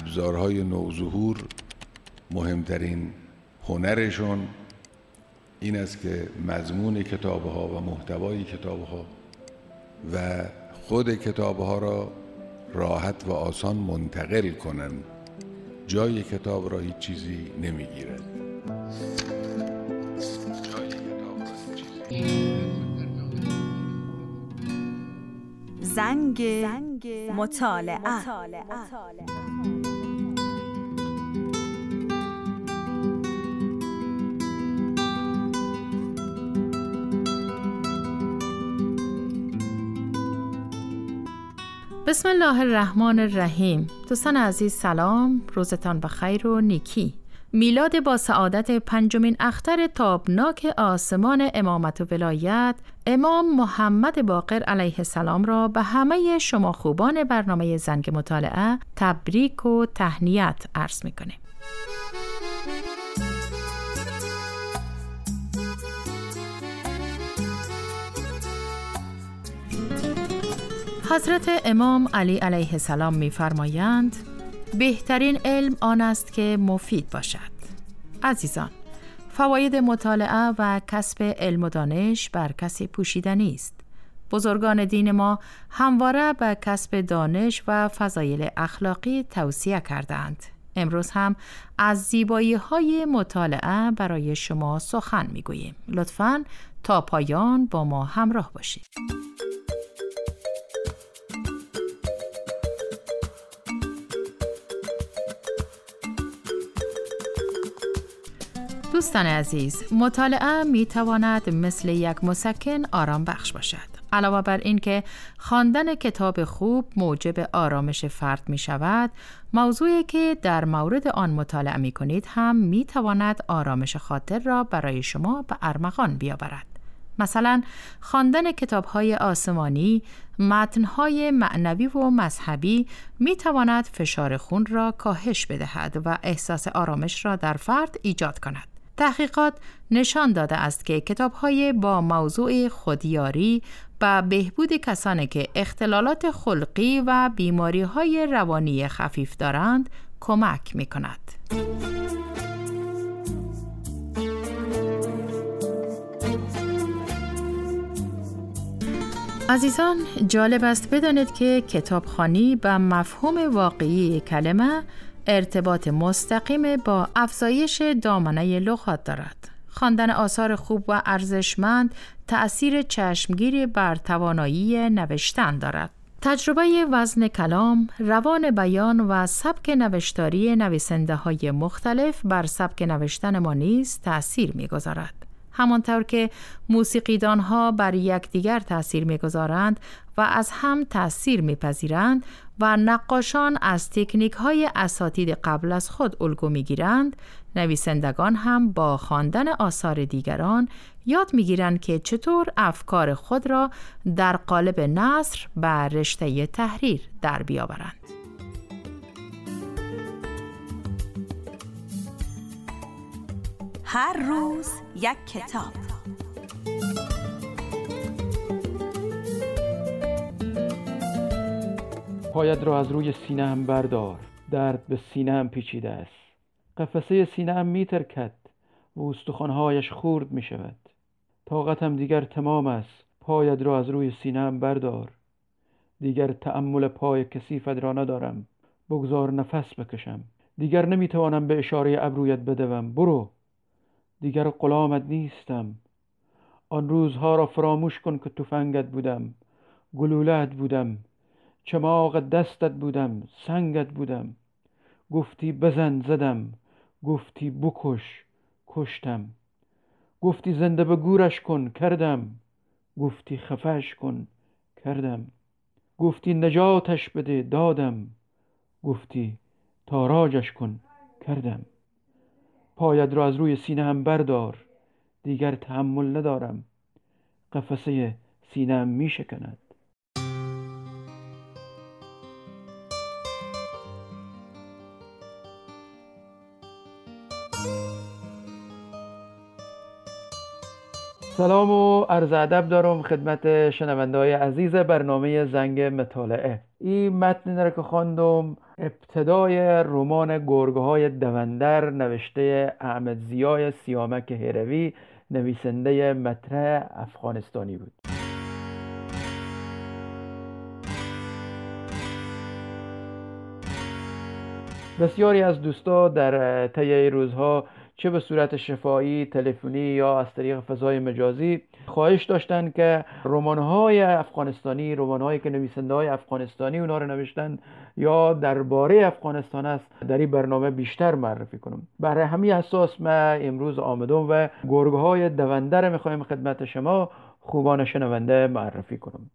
ابزارهای نوظهور مهمترین هنرشون این است که مضمون کتاب‌ها و محتوای کتاب‌ها و خود کتاب‌ها را راحت و آسان منتقل کنند. جای کتاب را هیچ چیزی نمیگیرد. زنگ مطالعه. بسم الله الرحمن الرحیم. دوستان عزیز سلام، روزتان بخیر و نیکی. میلاد با سعادت پنجمین اختر تابناک آسمان امامت و ولایت امام محمد باقر علیه السلام را به همه شما خوبان برنامه زنگ مطالعه تبریک و تهنیت عرض می‌کنیم. حضرت امام علی علیه السلام می‌فرمایند بهترین علم آن است که مفید باشد. عزیزان، فواید مطالعه و کسب علم و دانش بر کسی پوشیدنی است. بزرگان دین ما همواره به کسب دانش و فضایل اخلاقی توصیه کردند. امروز هم از زیبایی‌های مطالعه برای شما سخن می‌گوییم. لطفاً تا پایان با ما همراه باشید. دوستان عزیز، مطالعه می تواند مثل یک مسکن آرام بخش باشد. علاوه بر این که خواندن کتاب خوب موجب آرامش فرد می شود، موضوعی که در مورد آن مطالعه می کنید هم می تواند آرامش خاطر را برای شما به ارمغان بیاورد. مثلا خواندن کتاب‌های آسمانی، متن‌های معنوی و مذهبی می تواند فشار خون را کاهش بدهد و احساس آرامش را در فرد ایجاد کند. تحقیقات نشان داده است که کتاب‌های با موضوع خودیاری و بهبود کسانی که اختلالات خلقی و بیماری‌های روانی خفیف دارند کمک می‌کند. عزیزان، جالب است بدانید که کتابخوانی به مفهوم واقعی کلمه ارتباط مستقیم با افزایش دامنه لغات دارد. خواندن آثار خوب و ارزشمند تأثیر چشمگیری بر توانایی نوشتن دارد. تجربه وزن کلام، روان بیان و سبک نوشتاری نویسنده‌های مختلف بر سبک نوشتن ما نیز تأثیر می‌گذارد. همانطور که موسیقیدان‌ها بر یکدیگر تأثیر می‌گذارند و از هم تأثیر می‌پذیرند و نقاشان از تکنیک‌های اساتید قبل از خود الگو می‌گیرند، نویسندگان هم با خواندن آثار دیگران یاد می‌گیرند که چطور افکار خود را در قالب نثر به رشته تحریر در بیاورند. هر روز یک کتاب. پایت را از روی سینه‌ام بردار، درد به سینه‌ام پیچیده است. قفسه سینه‌ام می‌ترکد و استخوان‌هایش خورد می‌شود. طاقتم دیگر تمام است. پایت را از روی سینه‌ام بردار. دیگر تأمل پای کثیفت را ندارم. بگذار نفس بکشم. دیگر نمی‌توانم به اشاره ابرویت بدوم. برو. دیگر غلامت نیستم. آن روزها را فراموش کن که تفنگت بودم، گلوله‌ات بودم، چماق دستت بودم، سنگت بودم. گفتی بزن، زدم. گفتی بکش، کشتم. گفتی زنده به گورش کن، کردم. گفتی خفش کن، کردم. گفتی نجاتش بده، دادم. گفتی تاراجش کن، کردم. پایت را از روی سینه‌ام بردار. دیگر تحمل ندارم. قفسه سینه‌ام می‌شکند. سلام و عرض ادب دارم خدمت شنونده‌های عزیز برنامه زنگ مطالعه. این متنی را که خواندم ابتدای رمان گرگ‌های دوندر نوشته احمدضیای سیامک هروی، نویسنده مطرح افغانستانی بود. بسیاری از دوستا در طی روزها چه به صورت شفاهی، تلفنی یا از طریق فضای مجازی خواهش داشتن که رمان‌های افغانستانی، رمان‌هایی که نویسنده‌های افغانستانی اونا رو نوشتن یا درباره افغانستان است، در این برنامه بیشتر معرفی کنم. برای همین اساس من امروز آمدم و گرگ‌های دوندر می‌خوایم خدمت شما خوبان شنونده معرفی کنم.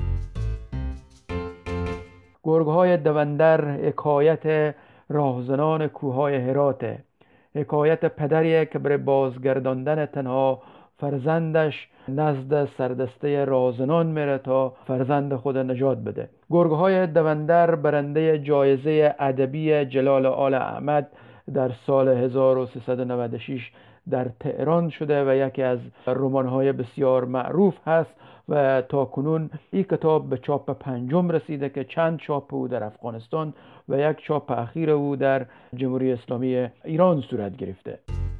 گرگ‌های دوندر حکایت راهزنان کوههای هرات، حکایت پدری که برای بازگرداندن تنها فرزندش نزد سردسته راهزنان میره تا فرزند خود نجات بده. گرگ‌های دوندر برنده جایزه ادبی جلال آل احمد در سال 1396 در تهران شده و یکی از رمان‌های بسیار معروف هست و تا کنون این کتاب به چاپ 5 رسیده که چند چاپ او در افغانستان و یک چاپ اخیر او در جمهوری اسلامی ایران صورت گرفته.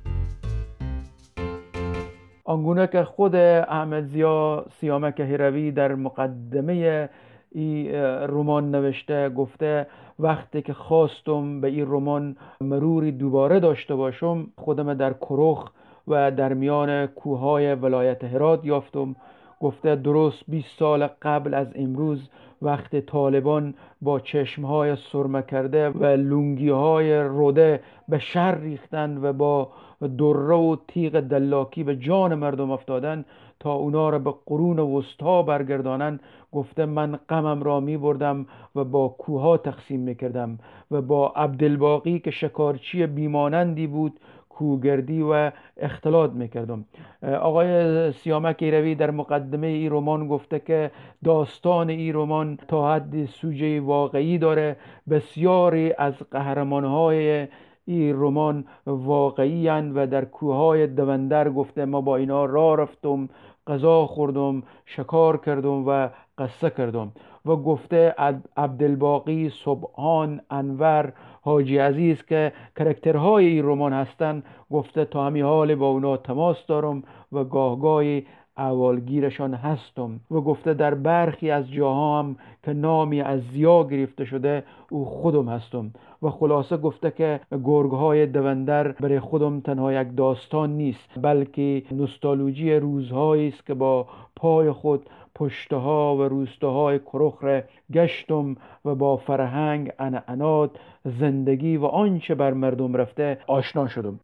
آنگونه که خود احمدضیا سیامک هروی در مقدمه این رمان نوشته، گفته وقتی که خواستم به این رمان مروری دوباره داشته باشم، خودم در کرخ و در میان کوههای ولایت هرات یافتم. گفته درست 20 سال قبل از امروز وقتی طالبان با چشمهای سرمه کرده و لنگیهای روده به شر ریختن و با دره و تیغ دلاکی به جان مردم افتادن تا اونا را به قرون وسطا برگردانن، گفته من غمم را می بردم و با کوها تقسیم می کردم و با عبدالباقی که شکارچی بیمانندی بود کوگردی و اختلاط میکردم. آقای سیامک هروی در مقدمه این رمان گفته که داستان این رمان تا حد سوژه واقعی داره. بسیاری از قهرمانهای این رمان واقعی اند و در کوههای دوندر گفته ما با اینا راه رفتم، غذا خوردم، شکار کردم و قصه کردم. و گفته عبدالباقی، سبحان، انور، حاجی عزیز که کرکترهای این رمان هستن، گفته تا همین حال با اونا تماس دارم و گاهگاهی احوالگیرشان هستم. و گفته در برخی از جاها هم که نامی از ضیا گرفته شده او خودم هستم. و خلاصه گفته که گرگ‌های دوندر برای خودم تنها یک داستان نیست، بلکه نوستالژی روزهایی است که با پای خود پشتها و روستاهای کرخ را گشتم و با فرهنگ، عنعنات، زندگی و آنچه بر مردم رفته آشنا شدم.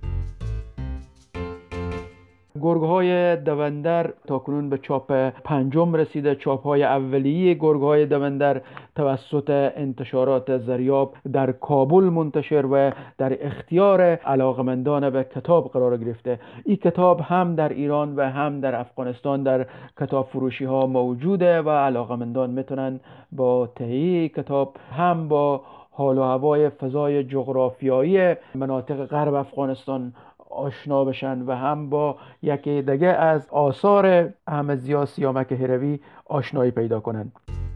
گرگ‌های دوندر تا کنون به چاپ 5 رسیده. چاپ‌های اولیه گرگ‌های دوندر توسط انتشارات زریاب در کابل منتشر و در اختیار علاقمندان به کتاب قرار گرفته. این کتاب هم در ایران و هم در افغانستان در کتاب فروشی ها موجوده و علاقمندان میتونن با تهیه کتاب هم با حال و هوای فضای جغرافیایی مناطق غرب افغانستان آشنا بشن و هم با یکی دیگه از آثار احمدضیا سیامک هروی آشنایی پیدا کنن.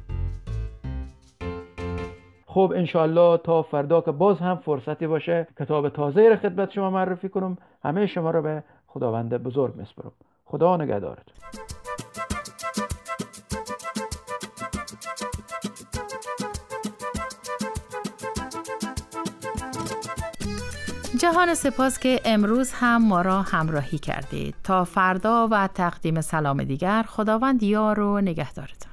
خب انشالله تا فردا که باز هم فرصتی باشه کتاب تازه را خدمت شما معرفی کنم. همه شما را به خداوند بزرگ میسپارم. خدا نگهدارتون. جهان سپاس که امروز هم ما را همراهی کردید. تا فردا و تقدیم سلام دیگر، خداوند یار و نگهدارتان.